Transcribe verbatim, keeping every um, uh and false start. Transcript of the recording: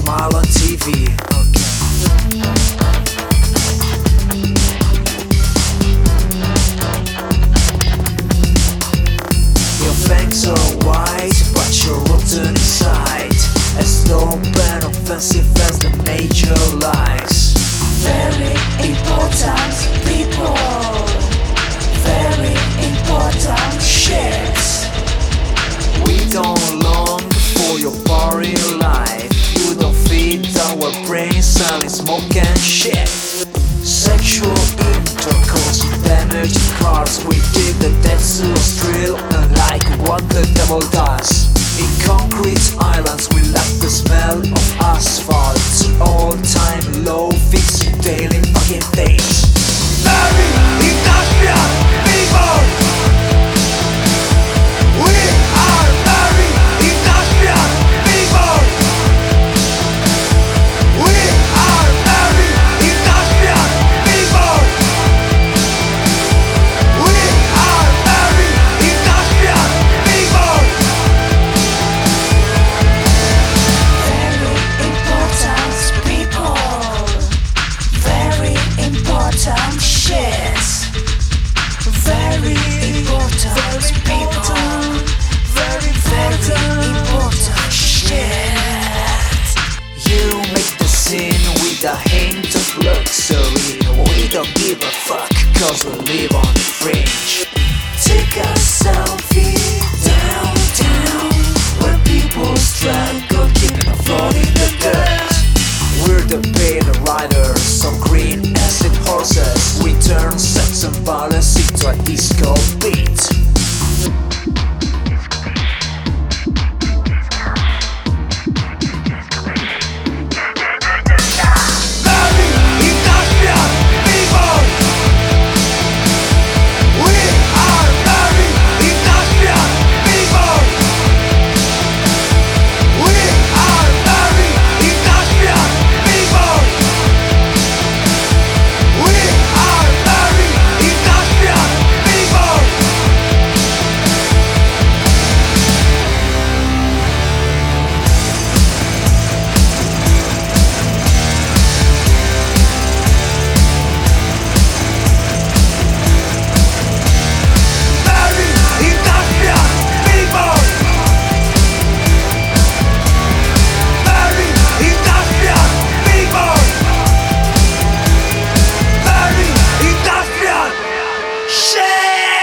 smile on T V. Your fangs are white, but you're rotten inside, as open offensive as the major lies. Very important people, very important shit. We don't long for your boring life. You don't feed our brains, selling smoke and shit. Sexual intercourse, damaged cars. We dig the dancer's drill, unlike what the devil does. In concrete islands, we lack the smell of asphalt. All-time low, fixing daily fucking things. Very industrial people. We are very industrial people. We are very industrial people. We are very industrial people. Very important people, very important shit. Very important people, very very important shit. You make the scene with a hint of luxury. We don't give a fuck, cause we live on the fringe. Take a selfie.